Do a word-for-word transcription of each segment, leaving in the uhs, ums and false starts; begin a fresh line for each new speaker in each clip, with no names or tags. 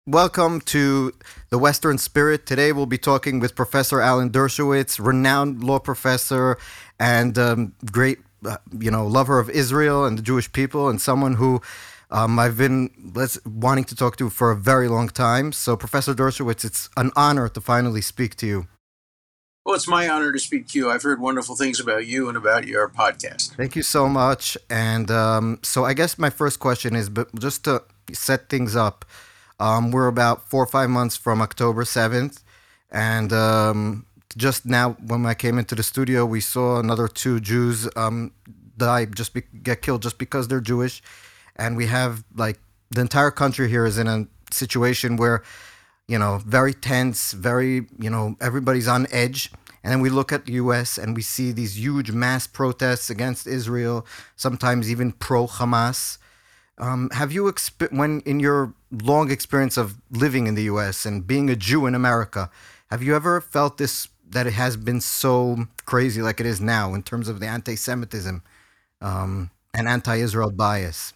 Welcome to the Western Spirit. Today we'll be talking with Professor Alan Dershowitz, renowned law professor and um, great, uh, you know, lover of Israel and the Jewish people, and someone who um, I've been let's, wanting to talk to for a very long time. So, Professor Dershowitz, it's an honor to finally speak to you.
Well, it's my honor to speak to you. I've heard wonderful things about you and about your podcast.
Thank you so much. And um, so, I guess my first question is, but just to set things up. Um, we're about four or five months from October seventh. And um, just now, when I came into the studio, we saw another two Jews um, die, just be- get killed just because they're Jewish. And we have, like, the entire country here is in a situation where, you know, very tense, very, you know, everybody's on edge. And then we look at the U S and we see these huge mass protests against Israel, sometimes even pro Hamas. Um, have you, exp- when in your long experience of living in the U S and being a Jew in America, have you ever felt this, that it has been so crazy like it is now in terms of the anti Semitism um, and anti Israel bias?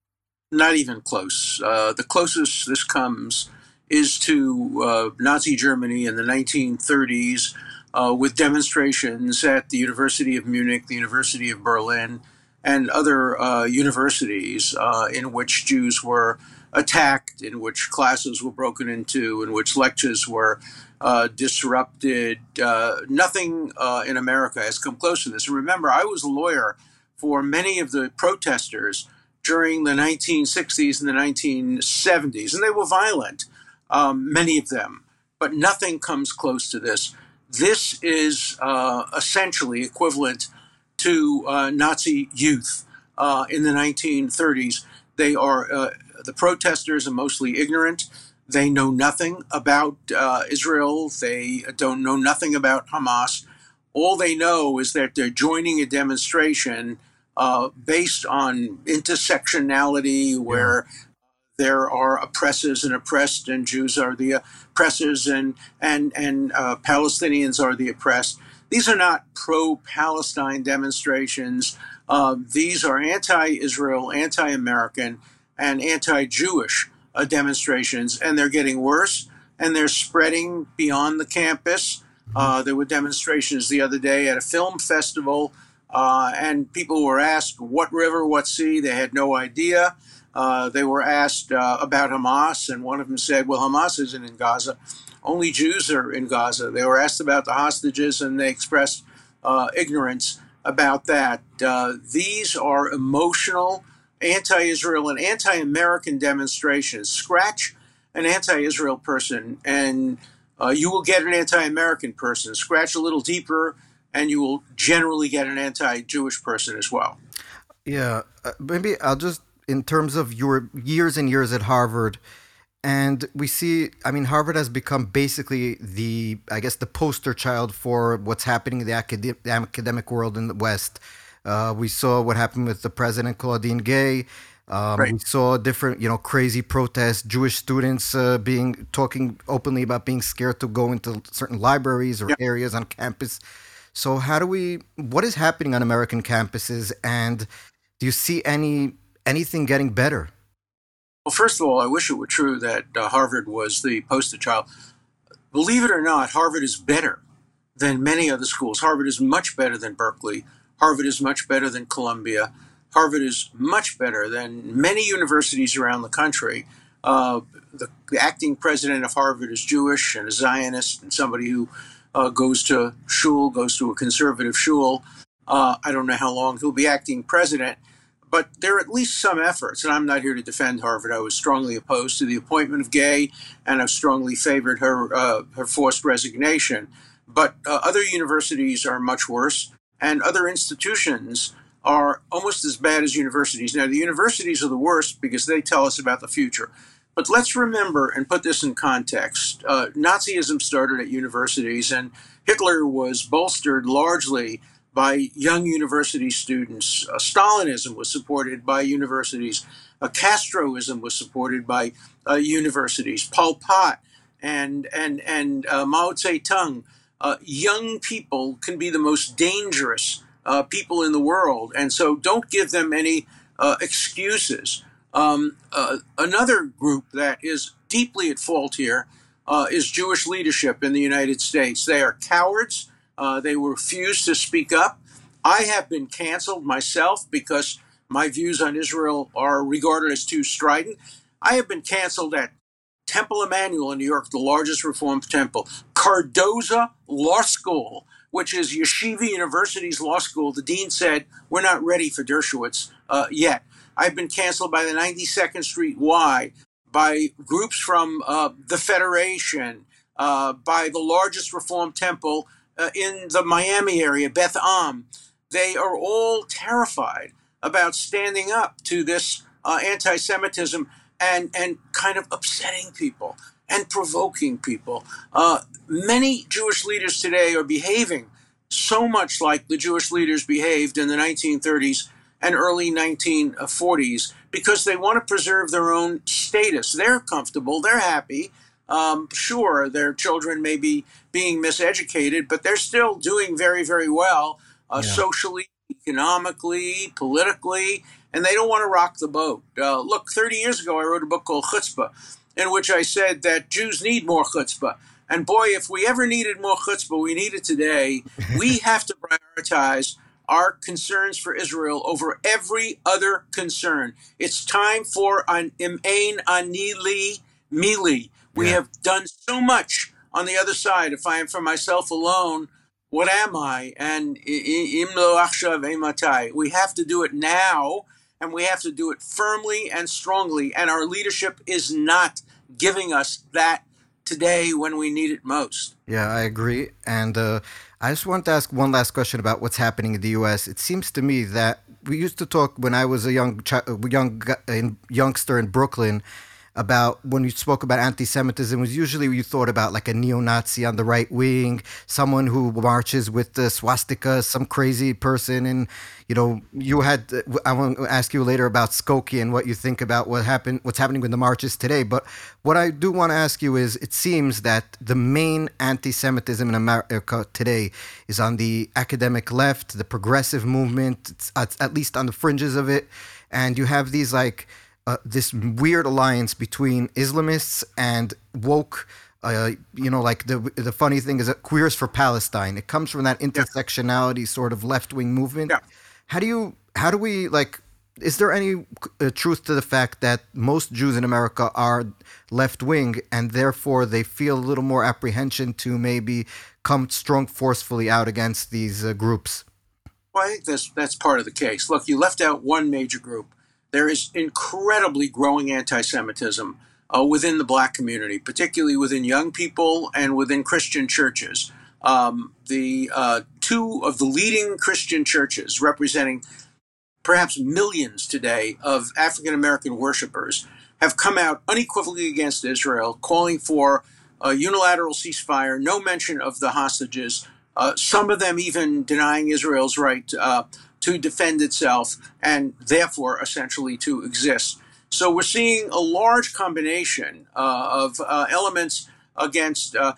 Not even close. Uh, the closest this comes is to uh, Nazi Germany in the nineteen thirties uh, with demonstrations at the University of Munich, the University of Berlin, and other uh, universities uh, in which Jews were attacked, in which classes were broken into, in which lectures were uh, disrupted. Uh, nothing uh, in America has come close to this. And remember, I was a lawyer for many of the protesters during the nineteen sixties and the nineteen seventies, and they were violent, um, many of them, but nothing comes close to this. This is uh, essentially equivalent to uh, Nazi youth uh, in the nineteen thirties. They are, uh, the protesters are mostly ignorant. They know nothing about uh, Israel. They don't know nothing about Hamas. All they know is that they're joining a demonstration uh, based on intersectionality,
Yeah.
where there are oppressors and oppressed, and Jews are the oppressors, and and and uh, Palestinians are the oppressed. These are not pro-Palestine demonstrations. Uh, these are anti-Israel, anti-American, and anti-Jewish uh, demonstrations, and they're getting worse, and they're spreading beyond the campus.
Mhm.
Uh, there were demonstrations the other day at a film festival, uh, and people were asked what river, what sea. They had no idea. Uh, they were asked uh, about Hamas, and one of them said, well, Hamas isn't in Gaza. Only Jews are in Gaza. They were asked about the hostages, and they expressed uh, ignorance about that. Uh, these are emotional anti-Israel and anti-American demonstrations. Scratch an anti-Israel person, and uh, you will get an anti-American person. Scratch a little deeper, and you will generally get an anti-Jewish person as well.
Yeah. Uh, maybe I'll just, in terms of your years and years at Harvard, and we see, I mean, Harvard has become basically the, I guess, the poster child for what's happening in the acad- the academic world in the West. Uh, we saw what happened with the president, Claudine Gay. Um,
Right.
we saw different, you know, crazy protests, Jewish students uh, being talking openly about being scared to go into certain libraries or
Yeah.
areas on campus. So, how do we? What is happening on American campuses, and do you see any anything getting better?
Well, first of all, I wish it were true that uh, Harvard was the poster child. Believe it or not, Harvard is better than many other schools. Harvard is much better than Berkeley. Harvard is much better than Columbia. Harvard is much better than many universities around the country. Uh, the, the acting president of Harvard is Jewish and a Zionist and somebody who uh, goes to shul, goes to a conservative shul. Uh, I don't know how long he'll be acting president, but there are at least some efforts, and I'm not here to defend Harvard. I was strongly opposed to the appointment of Gay, and I've strongly favored her uh, her forced resignation. But uh, other universities are much worse, and other institutions are almost as bad as universities. Now, the universities are the worst because they tell us about the future. But let's remember and put this in context. Uh, Nazism started at universities, and Hitler was bolstered largely by young university students. Uh, Stalinism was supported by universities. Uh, Castroism was supported by uh, universities. Pol Pot and and and uh, Mao Zedong. Uh, young people can be the most dangerous uh, people in the world, and so don't give them any uh, excuses Um, uh, another group that is deeply at fault here uh, is Jewish leadership in the United States. They are cowards. Uh, they refuse to speak up. I have been canceled myself because my views on Israel are regarded as too strident. I have been canceled at Temple Emmanuel in New York, the largest Reformed temple, Cardozo Law School, which is Yeshiva University's law school. The dean said, we're not ready for Dershowitz uh, yet. I've been canceled by the ninety-second Street Y, by groups from uh, the Federation, uh, by the largest Reformed temple uh, in the Miami area, Beth Am. They are all terrified about standing up to this uh, anti-Semitism and, and kind of upsetting people and provoking people. Uh, many Jewish leaders today are behaving so much like the Jewish leaders behaved in the nineteen thirties and early nineteen forties because they want to preserve their own status. They're comfortable, they're happy. Um, sure, their children may be being miseducated, but they're still doing very, very well uh, yeah. socially, economically, politically, and they don't want to rock the boat. Uh, look, thirty years ago, I wrote a book called Chutzpah, in which I said that Jews need more chutzpah. And boy, if we ever needed more chutzpah, we need it today. We have to prioritize our concerns for Israel over every other concern. It's time for an imain anili mili. We yeah. have done so much on the other side. If I am for myself alone, what am I? And imlo achshav ematai. We have to do it now, and we have to do it firmly and strongly. And our leadership is not giving us that today when we need it most.
Yeah, I agree. And uh, I just want to ask one last question about what's happening in the U S. It seems to me that we used to talk when I was a young young youngster in Brooklyn about when you spoke about anti-Semitism, was usually you thought about like a neo-Nazi on the right wing, someone who marches with the swastika, some crazy person. And, you know, you had, I want to ask you later about Skokie and what you think about what happened, what's happening with the marches today. But what I do want to ask you is, it seems that the main anti-Semitism in America today is on the academic left, the progressive movement, it's at least on the fringes of it. And you have these like, Uh, this weird alliance between Islamists and woke, uh, you know, like the the funny thing is that Queers for Palestine. It comes from that intersectionality yeah. sort of left-wing movement. Yeah. How do you, how do we, like, is there any uh, truth to the fact that most Jews in America are left-wing and therefore they feel a little more apprehension to maybe come strong forcefully out against these uh, groups?
Well, I think that's, that's part of the case. Look, you left out one major group. There is incredibly growing anti-Semitism uh, within the black community, particularly within young people and within Christian churches. Um, the uh, two of the leading Christian churches, representing perhaps millions today of African-American worshipers, have come out unequivocally against Israel, calling for a unilateral ceasefire, no mention of the hostages, uh, some of them even denying Israel's right uh, to defend itself and therefore essentially to exist. So we're seeing a large combination uh, of uh, elements against uh,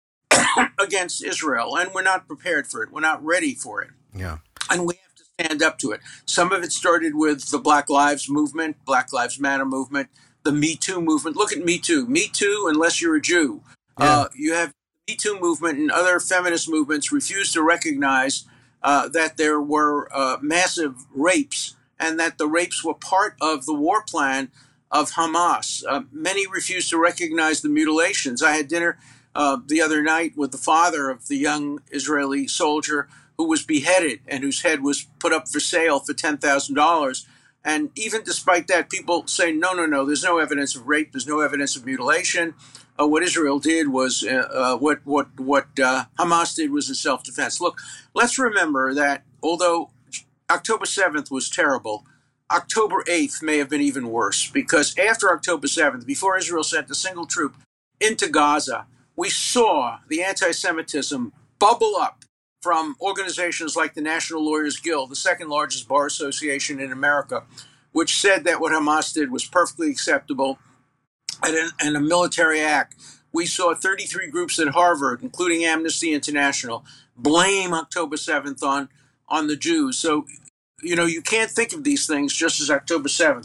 against Israel, and we're not prepared for it. We're not ready for it.
Yeah.
And we have to stand up to it. Some of it started with the Black Lives Movement, Black Lives Matter movement, the Me Too movement. Look at Me Too. Me Too, unless you're a Jew. Yeah. Uh, you have the Me Too movement and other feminist movements refuse to recognize Uh, that there were uh, massive rapes and that the rapes were part of the war plan of Hamas. Uh, many refused to recognize the mutilations. I had dinner uh, the other night with the father of the young Israeli soldier who was beheaded and whose head was put up for sale for ten thousand dollars. And even despite that, people say, no, no, no, there's no evidence of rape, there's no evidence of mutilation. Uh, what Israel did was, uh, uh, what what what uh, Hamas did was in self-defense. Look, let's remember that although October seventh was terrible, October eighth may have been even worse, because after October seventh, before Israel sent a single troop into Gaza, we saw the anti-Semitism bubble up from organizations like the National Lawyers Guild, the second largest bar association in America, which said that what Hamas did was perfectly acceptable and a, and a military act. We saw thirty-three groups at Harvard, including Amnesty International, blame October seventh on, on the Jews. So, you know, you can't think of these things just as October seventh.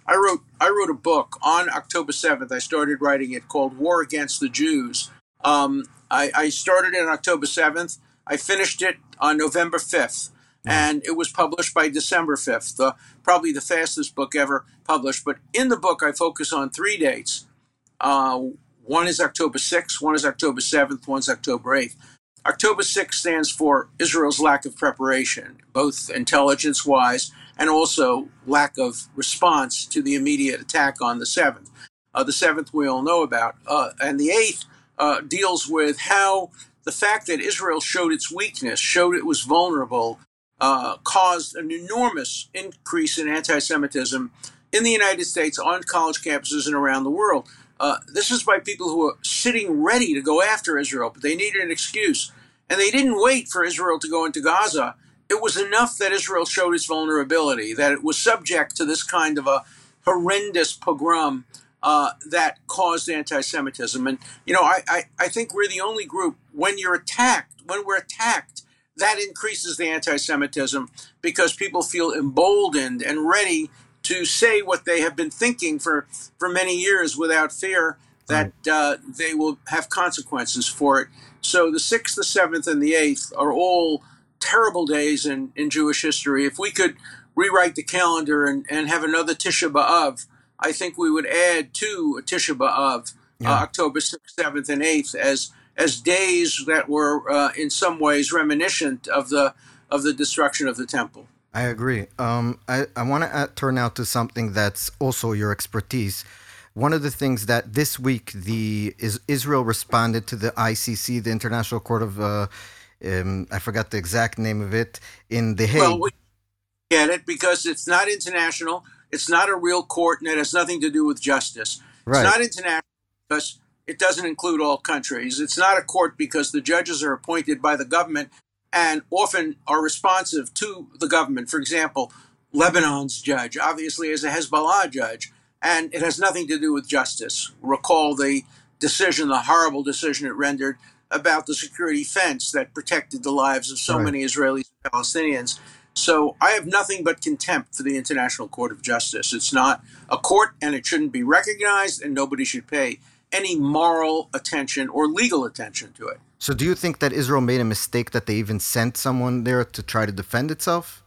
I wrote I wrote a book on October seventh. I started writing it called War Against the Jews. Um, I, I started it on October seventh. I finished it on November fifth, and it was published by December fifth, uh, probably the fastest book ever published. But in the book, I focus on three dates. Uh, one is October sixth, one is October seventh, one's October eighth. October sixth stands for Israel's lack of preparation, both intelligence-wise and also lack of response to the immediate attack on the seventh. Uh, the seventh we all know about. Uh, and the eighth uh, deals with how the fact that Israel showed its weakness, showed it was vulnerable, uh, caused an enormous increase in anti-Semitism in the United States, on college campuses, and around the world. Uh, this is by people who are sitting ready to go after Israel, but they needed an excuse. And they didn't wait for Israel to go into Gaza. It was enough that Israel showed its vulnerability, that it was subject to this kind of a horrendous pogrom uh, that caused anti-Semitism. And, you know, I, I, I think we're the only group, when you're attacked, when we're attacked, that increases the anti-Semitism because people feel emboldened and ready to say what they have been thinking for, for many years without fear that uh, they will have consequences for it. So the sixth, the seventh, and the eighth are all terrible days in, in Jewish history. If we could rewrite the calendar and, and have another Tisha B'Av, I think we would add to Tisha B'Av, yeah. uh, October sixth, seventh, and eighth, as as days that were uh, in some ways reminiscent of the of the destruction of the temple.
I agree. Um, I, I want to turn now to something that's also your expertise. One of the things that this week the is Israel responded to the I C C, the International Court of, uh, um, I forgot the exact name of it, in The Hague.
Well, we get it because it's not international. It's not a real court, and it has nothing to do with justice.
Right.
It's not international because it doesn't include all countries. It's not a court because the judges are appointed by the government and often are responsive to the government. For example, Lebanon's judge obviously is a Hezbollah judge, and it has nothing to do with justice. Recall the decision, the horrible decision it rendered about the security fence that protected the lives of so
right.
many Israelis and Palestinians. So I have nothing but contempt for the International Court of Justice. It's not a court, and it shouldn't be recognized, and nobody should pay any moral attention or legal attention to it.
So do you think that Israel made a mistake that they even sent someone there to try to defend itself?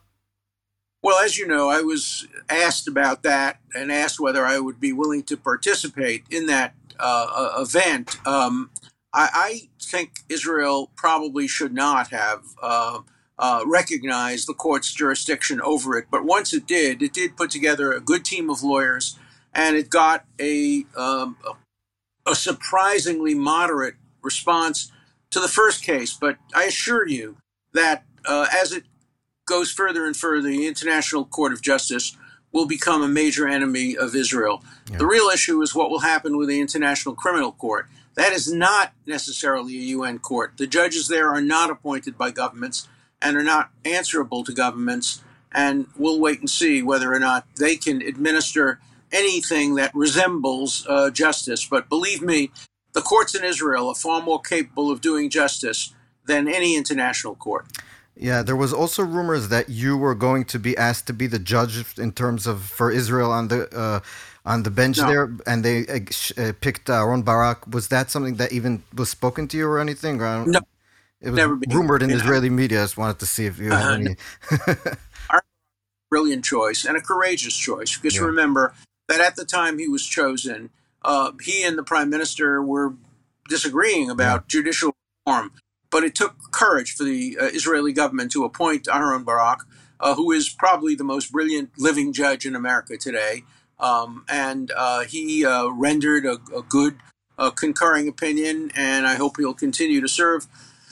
Well, as you know, I was asked about that and asked whether I would be willing to participate in that uh, event. Um, I, I think Israel probably should not have uh, uh, recognized the court's jurisdiction over it. But once it did, it did put together a good team of lawyers, and it got a, um, a surprisingly moderate response to the first case. But I assure you that uh, as it goes further and further, the International Court of Justice will become a major enemy of Israel. Yeah. The real issue is what will happen with the International Criminal Court. That is not necessarily a U N court. The judges there are not appointed by governments and are not answerable to governments, and we'll wait and see whether or not they can administer anything that resembles uh, justice. But believe me, the courts in Israel are far more capable of doing justice than any international court.
Yeah, there was also rumors that you were going to be asked to be the judge in terms of for Israel on the uh, on the bench no. there, and they uh, picked uh, Aaron Barak. Was that something that even was spoken to you or anything? Or
no,
it was
never
rumored in
yeah.
Israeli media. I just wanted to see if you had uh, any.
Our brilliant choice and a courageous choice, because yeah. remember that at the time he was chosen, uh, he and the prime minister were disagreeing about yeah. judicial reform. But it took courage for the uh, Israeli government to appoint Aaron Barak, uh, who is probably the most brilliant living judge in America today. Um, and uh, he uh, rendered a, a good uh, concurring opinion, and I hope he'll continue to serve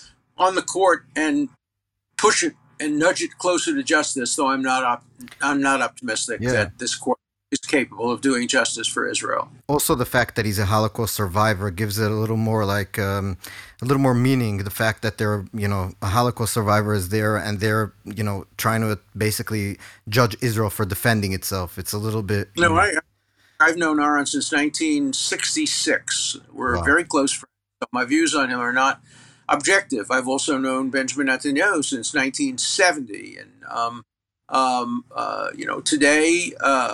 on the court and push it and nudge it closer to justice, though I'm not op- I'm not optimistic yeah. that this court is capable of doing justice for Israel.
Also, the fact that he's a Holocaust survivor gives it a little more like um, a little more meaning. The fact that they're, you know, a Holocaust survivor is there, and they're, you know, trying to basically judge Israel for defending itself. It's a little bit.
No, know, I, I've known Aaron since nineteen sixty-six. We're wow. very close friends. But my views on him are not objective. I've also known Benjamin Netanyahu since nineteen seventy, and um, Um, uh, you know, today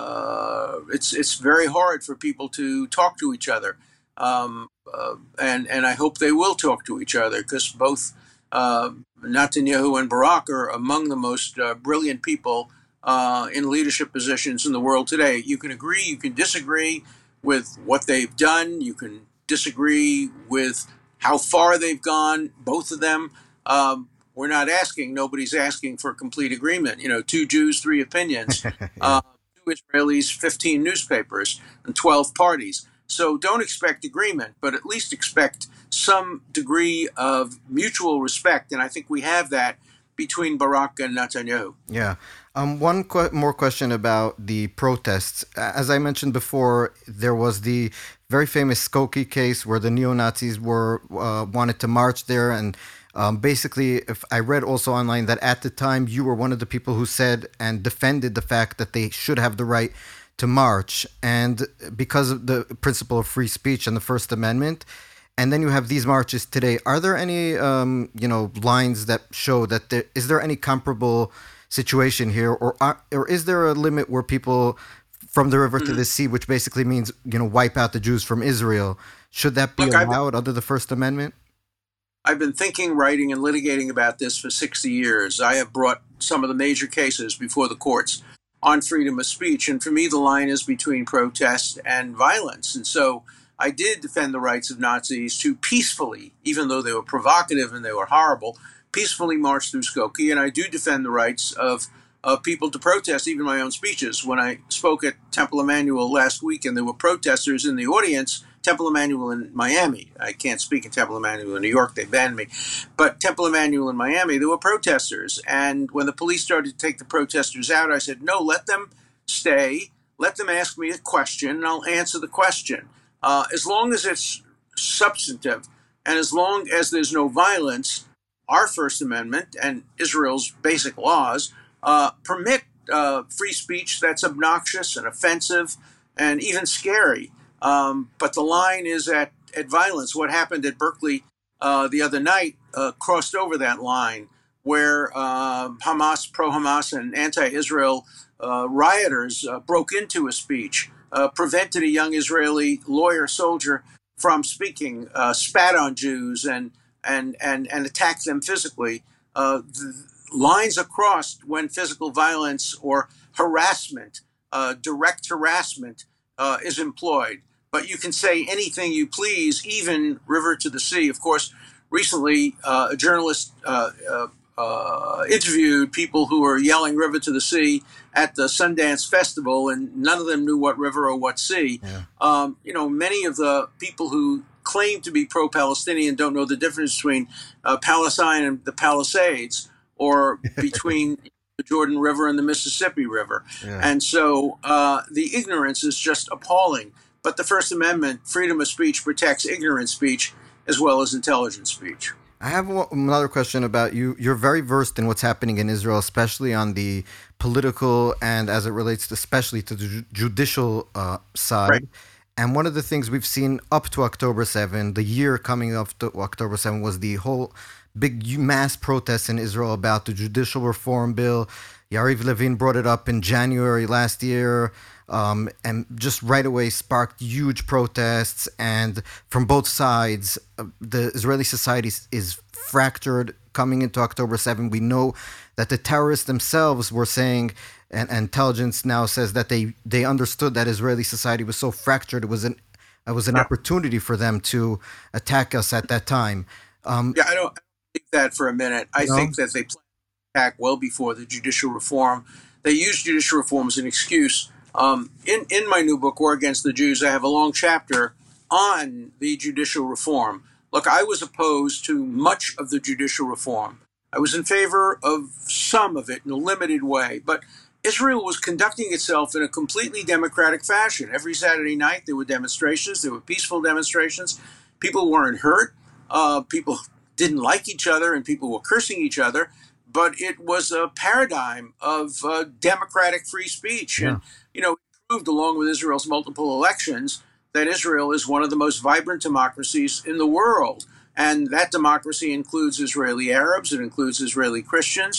uh, it's it's very hard for people to talk to each other, um, uh, and and I hope they will talk to each other, because both uh, Netanyahu and Barak are among the most uh, brilliant people uh, in leadership positions in the world today. You can agree, you can disagree with what they've done, you can disagree with how far they've gone, both of them. Um, we're not asking, nobody's asking for complete agreement. You know, two Jews, three opinions,
Yeah.
uh, two Israelis, fifteen newspapers, and twelve parties. So don't expect agreement, but at least expect some degree of mutual respect. And I think we have that between Barak and Netanyahu.
Yeah. Um, one que- more question about the protests. As I mentioned before, there was the very famous Skokie case where the neo-Nazis were uh, wanted to march there, and um, basically, if I read also online that at the time you were one of the people who said and defended the fact that they should have the right to march, and because of the principle of free speech and the First Amendment. And then you have these marches today. Are there any, um, you know, lines that show that there is there any comparable situation here, or are, or is there a limit where people from the river to
Mhm.
the sea, which basically means you know wipe out the Jews from Israel, should that be
Look, I've been,
allowed under the First Amendment?
I've been thinking, writing, and litigating about this for sixty years. I have brought some of the major cases before the courts on freedom of speech. And for me, the line is between protest and violence. And so I did defend the rights of Nazis to peacefully, even though they were provocative and they were horrible, peacefully march through Skokie. And I do defend the rights of, of people to protest, even my own speeches. When I spoke at Temple Emmanuel last week and there were protesters in the audience, Temple Emmanuel in Miami. I can't speak in Temple Emmanuel in New York. They banned me. But Temple Emmanuel in Miami, there were protesters. And when the police started to take the protesters out, I said, no, let them stay. Let them ask me a question, and I'll answer the question. Uh, as long as it's substantive and as long as there's no violence, our First Amendment and Israel's basic laws uh, permit uh, free speech that's obnoxious and offensive and even scary. Um, but the line is at, at violence. What happened at Berkeley uh, the other night uh, crossed over that line, where uh, Hamas, pro-Hamas, and anti-Israel uh, rioters uh, broke into a speech, uh, prevented a young Israeli lawyer soldier from speaking, uh, spat on Jews, and and and and attacked them physically. Uh, the lines are crossed when physical violence or harassment, uh, direct harassment, uh, is employed. But you can say anything you please, even river to the sea. Of course, recently uh, a journalist uh, uh, uh, interviewed people who were yelling river to the sea at the Sundance Festival, and none of them knew what river or what sea.
Yeah.
Um, you know, many of the people who claim to be pro-Palestinian don't know the difference between uh, Palestine and the Palisades, or between the Jordan River and the Mississippi River.
Yeah.
And so uh, the ignorance is just appalling. But the First Amendment, freedom of speech, protects ignorant speech as well as intelligent speech.
I have one- another question about you. You're very versed in what's happening in Israel, especially on the political and as it relates to, especially to the ju- judicial uh, side.
Right.
And one of the things we've seen up to October seventh, the year coming up to October seventh, was the whole big mass protests in Israel about the judicial reform bill. Yariv Levin brought it up in January last year, um, and just right away sparked huge protests. And from both sides, uh, the Israeli society is, is fractured coming into October seventh. We know that the terrorists themselves were saying, and, and intelligence now says that they, they understood that Israeli society was so fractured, it was an, it was an
Yeah.
opportunity for them to attack us at that time. Um,
Yeah, I don't think that for a minute. I
No?
think that they planned the attack well before the judicial reform. They used judicial reform as an excuse. Um, in, in my new book, War Against the Jews, I have a long chapter on the judicial reform. Look, I was opposed to much of the judicial reform. I was in favor of some of it in a limited way, but Israel was conducting itself in a completely democratic fashion. Every Saturday night there were demonstrations, there were peaceful demonstrations. People weren't hurt. Uh, people didn't like each other and people were cursing each other, but it was a paradigm of uh, democratic free speech.
Yeah.
And, you know, it proved, along with Israel's multiple elections, that Israel is one of the most vibrant democracies in the world. And that democracy includes Israeli Arabs, it includes Israeli Christians,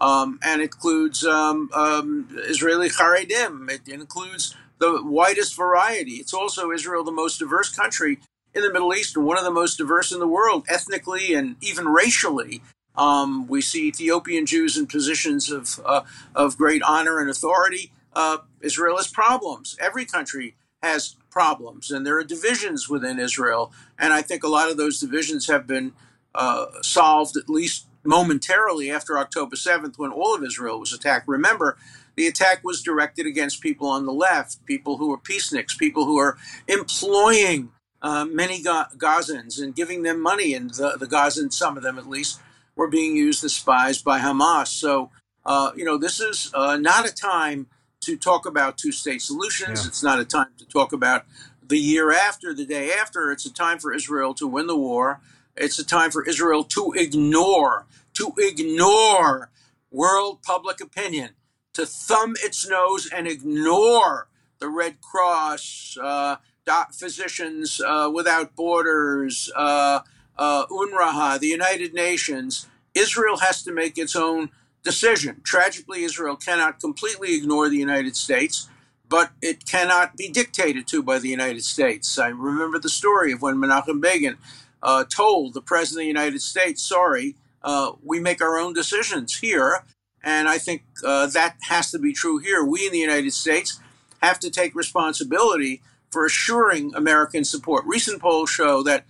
Um, and it includes um, um, Israeli Haredim. It includes the widest variety. It's also Israel, the most diverse country in the Middle East and one of the most diverse in the world, ethnically and even racially. Um, we see Ethiopian Jews in positions of uh, of great honor and authority. Uh, Israel has problems. Every country has problems, and there are divisions within Israel. And I think a lot of those divisions have been uh, solved, at least momentarily, after October seventh, when all of Israel was attacked. Remember, the attack was directed against people on the left, people who are peaceniks, people who are employing uh, many Ga- Gazans and giving them money. And the, the Gazans, some of them at least, were being used as spies by Hamas. So, uh, you know, this is uh, not a time to talk about two-state solutions.
Yeah.
It's not a time to talk about the year after, the day after. It's a time for Israel to win the war. It's a time for Israel to ignore, to ignore world public opinion, to thumb its nose and ignore the Red Cross, uh, Physicians uh, Without Borders, uh, uh, UNRWA, the United Nations. Israel has to make its own decision. Tragically, Israel cannot completely ignore the United States, but it cannot be dictated to by the United States. I remember the story of when Menachem Begin uh, told the President of the United States, sorry, uh, we make our own decisions here. And I think uh, that has to be true here. We in the United States have to take responsibility for assuring American support. Recent polls show that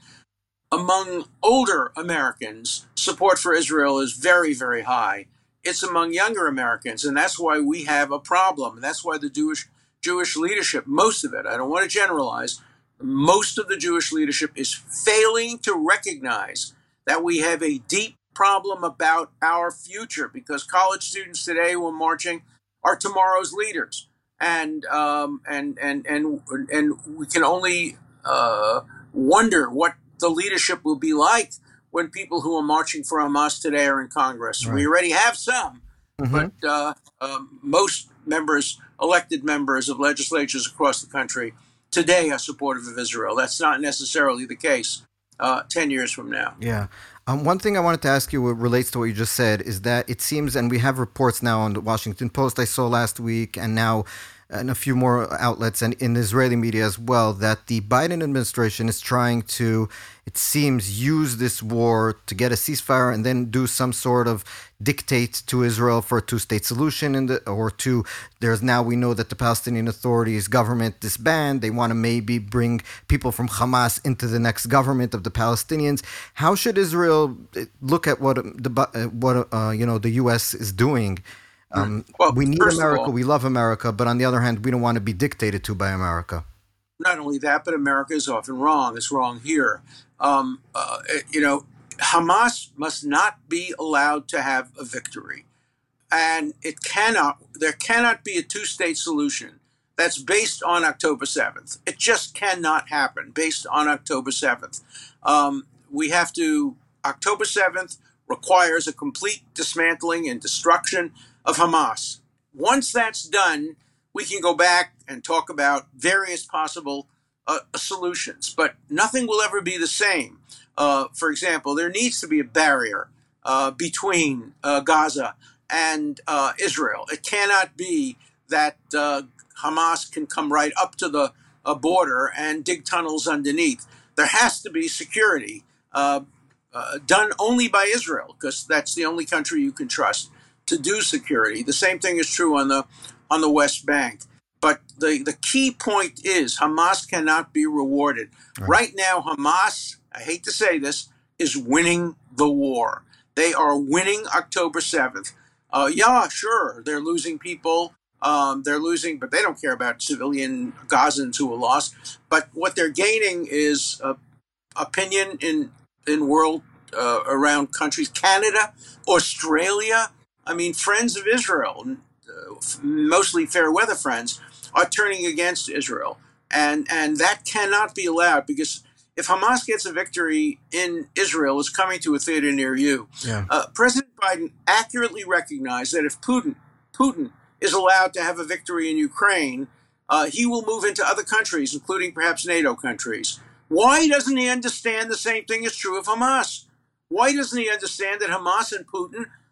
among older Americans, support for Israel is very, very high. It's among younger Americans, and that's why we have a problem. And that's why the Jewish Jewish leadership, most of it, I don't want to generalize, most of the Jewish leadership is failing to recognize that we have a deep problem about our future, because college students today who are marching are tomorrow's leaders. And um, and and and and we can only uh, wonder what the leadership will be like when people who are marching for Hamas today are in Congress. Right. We already have some, mm-hmm. but uh, um, most members, elected members of legislatures across the country today are supportive of Israel. That's not necessarily the case uh, ten years from now.
Yeah. Um, one thing I wanted to ask you, what relates to what you just said, is that it seems, and we have reports now on the Washington Post I saw last week, and now and a few more outlets and in Israeli media as well, that the Biden administration is trying to, it seems, use this war to get a ceasefire and then do some sort of dictate to Israel for a two-state solution, in the, or to, there's now, we know that the Palestinian Authority's government disbanded. They want to maybe bring people from Hamas into the next government of the Palestinians. How should Israel look at what the what uh, you know the U S is doing? Um, well, we need America, all, we love America, but on the other hand, we don't want to be dictated to by America.
Not only that, but America is often wrong. It's wrong here. Um, uh, you know, Hamas must not be allowed to have a victory. And it cannot, there cannot be a two-state solution that's based on October seventh. It just cannot happen based on October seventh. Um, we have to, October seventh requires a complete dismantling and destruction of Hamas. Once that's done, we can go back and talk about various possible uh, solutions, but nothing will ever be the same. Uh, for example, there needs to be a barrier uh, between uh, Gaza and uh, Israel. It cannot be that uh, Hamas can come right up to the uh, border and dig tunnels underneath. There has to be security uh, uh, done only by Israel, because that's the only country you can trust to do security. The same thing is true on the on the West Bank. But the, the key point is Hamas cannot be rewarded. Right. Right now, Hamas, I hate to say this, is winning the war. They are winning October seventh. Uh, yeah, sure, they're losing people. Um, they're losing, but they don't care about civilian Gazans who are lost. But what they're gaining is uh, opinion in, in world uh, around countries. Canada, Australia, I mean, friends of Israel, uh, mostly fair weather friends, are turning against Israel. And and that cannot be allowed, because if Hamas gets a victory in Israel, it's coming to a theater near you. Yeah. Uh, President Biden accurately recognized that if Putin, Putin is allowed to have a victory in Ukraine, uh, he will move into other countries, including perhaps NATO countries. Why doesn't he understand the same thing is true of Hamas? Why doesn't he understand that Hamas and Putin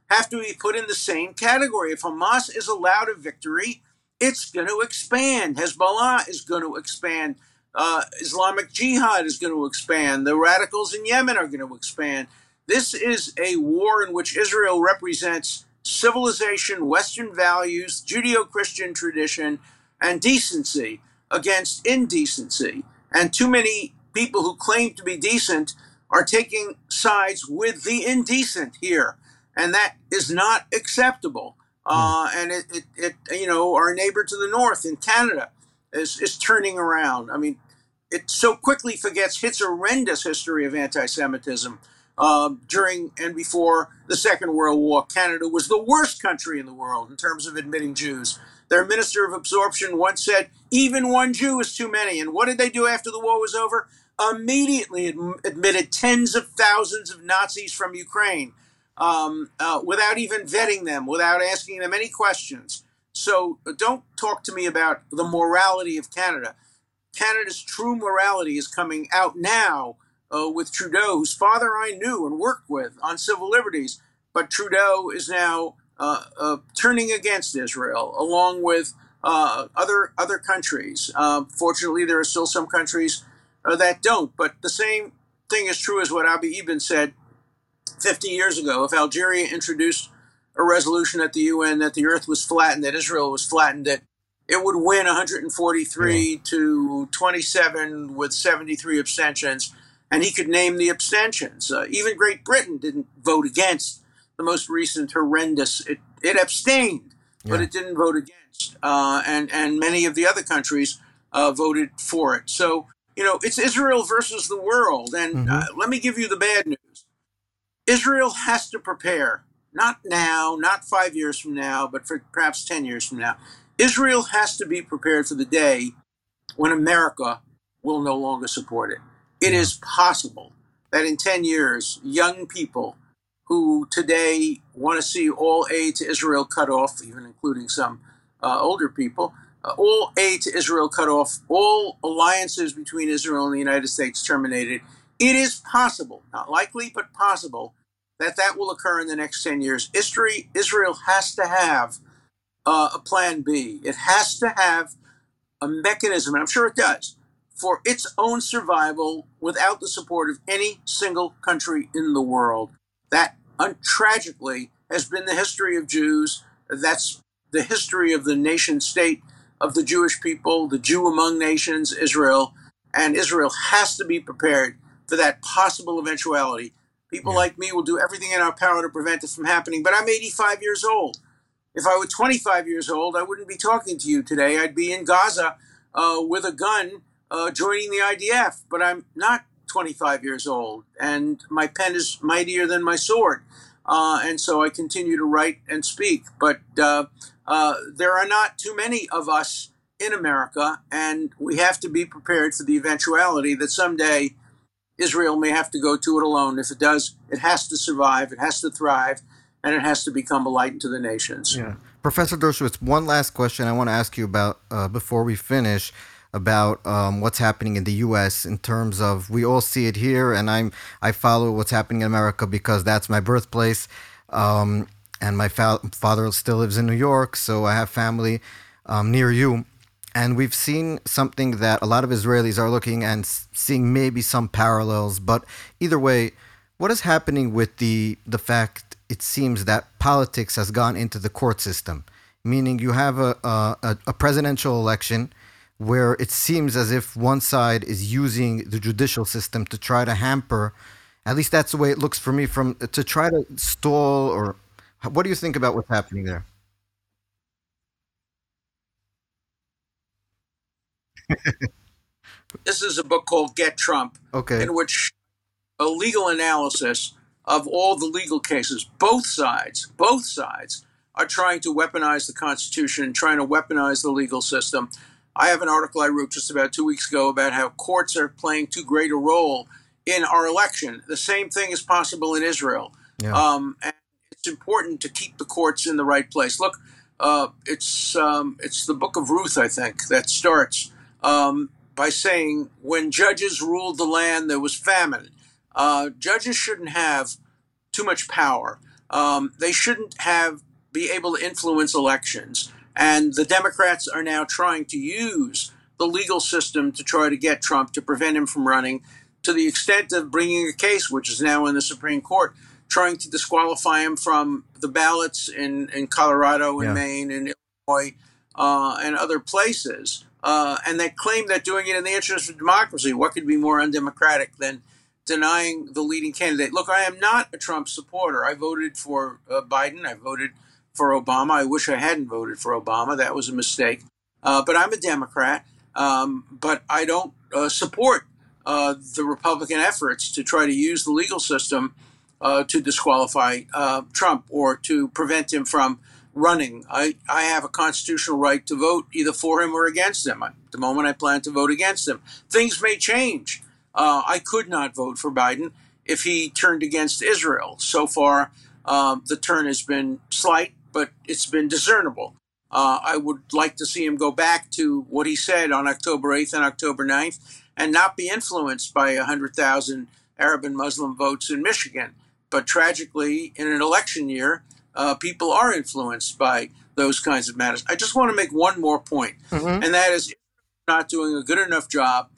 have to be put in the same category. If Hamas is allowed a victory, it's going to expand. Hezbollah is going to expand. Uh, Islamic Jihad is going to expand. The radicals in Yemen are going to expand. This is a war in which Israel represents civilization, Western values, Judeo-Christian tradition, and decency against indecency. And too many people who claim to be decent are taking sides with the indecent here. And that is not acceptable. Uh, and it, it, it, you know, our neighbor to the north in Canada is, is turning around. I mean, it so quickly forgets its horrendous history of anti-Semitism. Uh, during and before the Second World War, Canada was the worst country in the world in terms of admitting Jews. Their minister of absorption once said, even one Jew is too many. And what did they do after the war was over? Immediately ad- admitted tens of thousands of Nazis from Ukraine. Um, uh, without even vetting them, without asking them any questions. So uh, don't talk to me about the morality of Canada. Canada's true morality is coming out now uh, with Trudeau, whose father I knew and worked with on civil liberties. But Trudeau is now uh, uh, turning against Israel, along with uh, other other countries. Uh, fortunately, there are still some countries uh, that don't. But the same thing is true as what Abiy Ibn said fifty years ago. If Algeria introduced a resolution at the U N that the earth was flattened, that Israel was flattened, that it would win one hundred forty-three yeah. to twenty-seven with seventy-three abstentions, and he could name the abstentions. Uh, even Great Britain didn't vote against the most recent horrendous. It, it abstained, yeah. but it didn't vote against. Uh, and, and many of the other countries uh, voted for it. So, you know, it's Israel versus the world. And mm-hmm. uh, let me give you the bad news. Israel has to prepare, not now, not five years from now, but for perhaps ten years from now. Israel has to be prepared for the day when America will no longer support it. It is possible that in ten years, young people who today want to see all aid to Israel cut off, even including some uh, older people, uh, all aid to Israel cut off, all alliances between Israel and the United States terminated. It is possible, not likely, but possible, that that will occur in the next ten years. History, Israel has to have uh, a plan B. It has to have a mechanism, and I'm sure it does, for its own survival without the support of any single country in the world. That, uh, tragically, has been the history of Jews. That's the history of the nation state of the Jewish people, the Jew among nations, Israel. And Israel has to be prepared for that possible eventuality. People yeah. like me will do everything in our power to prevent it from happening, but I'm eighty-five years old. If I were twenty-five years old, I wouldn't be talking to you today. I'd be in Gaza uh, with a gun uh, joining the I D F, but I'm not twenty-five years old, and my pen is mightier than my sword, uh, and so I continue to write and speak. But uh, uh, there are not too many of us in America, and we have to be prepared for the eventuality that someday Israel may have to go to it alone. If it does, it has to survive, it has to thrive, and it has to become a light to the nations.
Yeah. Professor Dershowitz, one last question I want to ask you about uh, before we finish, about um, what's happening in the U S in terms of, we all see it here, and I'm I follow what's happening in America because that's my birthplace, um, and my fa- father still lives in New York, so I have family um, near you. And we've seen something that a lot of Israelis are looking and seeing maybe some parallels. But either way, what is happening with the the fact it seems that politics has gone into the court system? Meaning you have a, a, a presidential election where it seems as if one side is using the judicial system to try to hamper, at least that's the way it looks for me, from to try to stall. Or what do you think about what's happening there?
This is a book called Get Trump,
okay.
in which a legal analysis of all the legal cases, both sides, both sides are trying to weaponize the Constitution, trying to weaponize the legal system. I have an article I wrote just about two weeks ago about how courts are playing too great a role in our election. The same thing is possible in Israel.
Yeah.
Um, and it's important to keep the courts in the right place. Look, uh, it's um, it's the book of Ruth, I think, that starts um, by saying, when judges ruled the land, there was famine. Uh, judges shouldn't have too much power. Um, they shouldn't have be able to influence elections. And the Democrats are now trying to use the legal system to try to get Trump, to prevent him from running, to the extent of bringing a case, which is now in the Supreme Court, trying to disqualify him from the ballots in, in Colorado and
Yeah.
Maine and Illinois uh, and other places. Uh, and they claim that doing it in the interest of democracy. What could be more undemocratic than denying the leading candidate? Look, I am not a Trump supporter. I voted for uh, Biden. I voted for Obama. I wish I hadn't voted for Obama. That was a mistake. Uh, but I'm a Democrat. Um, but I don't uh, support uh, the Republican efforts to try to use the legal system uh, to disqualify uh, Trump or to prevent him from running. I, I have a constitutional right to vote either for him or against him. At the moment, I plan to vote against him. Things may change. Uh, I could not vote for Biden if he turned against Israel. So far, um, the turn has been slight, but it's been discernible. Uh, I would like to see him go back to what he said on October eighth and October ninth and not be influenced by one hundred thousand Arab and Muslim votes in Michigan. But tragically, in an election year, uh, people are influenced by those kinds of matters. I just want to make one more point,
Mm-hmm.
and that is not doing a good enough job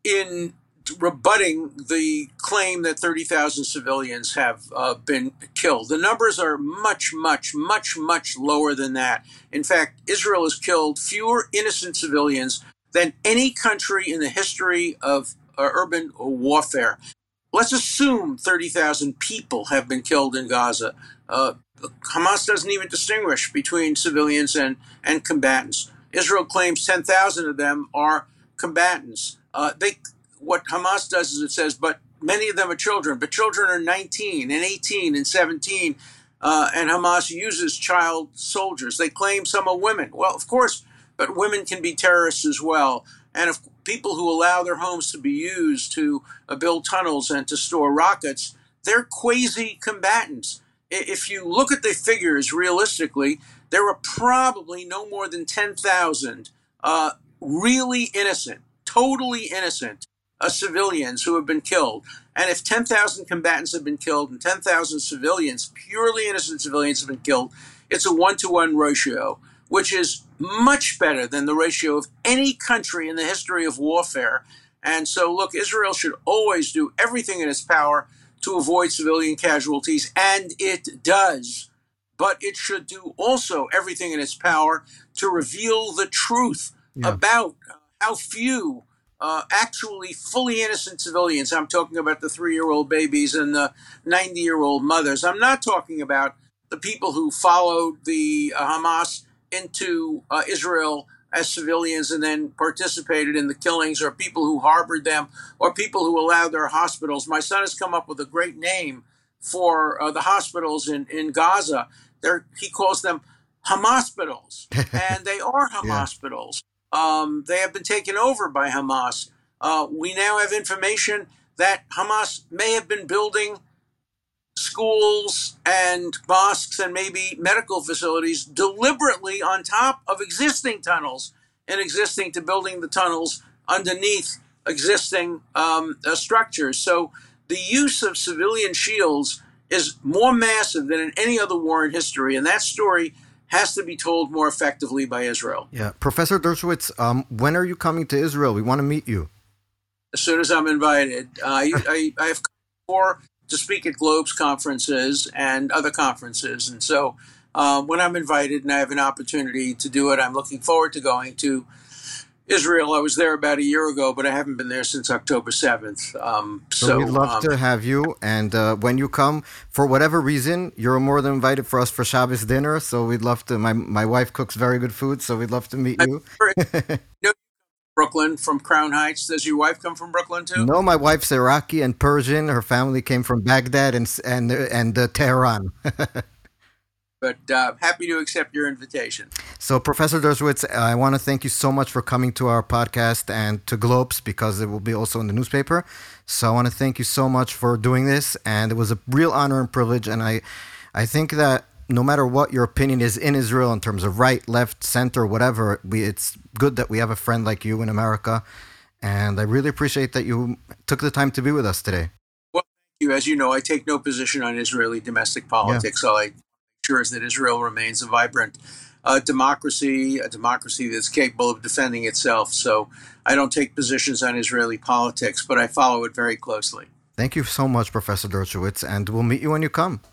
in rebutting the claim that thirty thousand civilians have uh, been killed. The numbers are much, much, much, much lower than that. In fact, Israel has killed fewer innocent civilians than any country in the history of uh, urban warfare. Let's assume thirty thousand people have been killed in Gaza. Uh, Hamas doesn't even distinguish between civilians and, and combatants. Israel claims ten thousand of them are combatants. Uh, they What Hamas does is it says, but many of them are children, but children are nineteen and eighteen and seventeen, uh, and Hamas uses child soldiers. They claim some are women. Well, of course, but women can be terrorists as well. And if people who allow their homes to be used to uh, build tunnels and to store rockets, they're quasi-combatants. If you look at the figures realistically, there are probably no more than ten thousand uh, really innocent, totally innocent Uh, civilians who have been killed. And if ten thousand combatants have been killed and ten thousand civilians, purely innocent civilians, have been killed, it's a one-to-one ratio, which is much better than the ratio of any country in the history of warfare. And so, look, Israel should always do everything in its power to avoid civilian casualties, and it does. But it should do also everything in its power to reveal the truth
Yeah.
about how few Uh, actually fully innocent civilians. I'm talking about the three-year-old babies and the ninety-year-old mothers. I'm not talking about the people who followed the uh, Hamas into uh, Israel as civilians and then participated in the killings, or people who harbored them, or people who allowed their hospitals. My son has come up with a great name for uh, the hospitals in, in Gaza. They're, he calls them Hamospitals, and they are
Yeah.
Hamospitals. Um, they have been taken over by Hamas. Uh, we now have information that Hamas may have been building schools and mosques and maybe medical facilities deliberately on top of existing tunnels and existing to building the tunnels underneath existing um, uh, structures. So the use of civilian shields is more massive than in any other war in history. And that story has to be told more effectively by Israel.
Yeah. Professor Dershowitz, um, when are you coming to Israel? We want to meet you.
As soon as I'm invited. Uh, I, I, I have come before to speak at Globes conferences and other conferences. And so uh, when I'm invited and I have an opportunity to do it, I'm looking forward to going to Israel. I was there about a year ago, but I haven't been there since October seventh. Um,
So,
so
we'd love
um,
to have you. And uh, when you come, for whatever reason, you're more than invited for us for Shabbos dinner. So we'd love to. My my wife cooks very good food, so we'd love to meet you.
no, Brooklyn from Crown Heights. Does your wife come from Brooklyn too?
No, my wife's Iraqi and Persian. Her family came from Baghdad and and and uh, Tehran.
But uh, happy to accept your invitation.
So, Professor Dershowitz, I want to thank you so much for coming to our podcast and to Globes, because it will be also in the newspaper. So I want to thank you so much for doing this, and it was a real honor and privilege. And I, I think that no matter what your opinion is in Israel in terms of right, left, center, whatever, we, it's good that we have a friend like you in America. And I really appreciate that you took the time to be with us today.
Well, thank you. you. As you know, I take no position on Israeli domestic politics.
Yeah.
All I ensure is that Israel remains a vibrant uh, democracy, a democracy that's capable of defending itself. So I don't take positions on Israeli politics, but I follow it very closely.
Thank you so much, Professor Dershowitz, and we'll meet you when you come.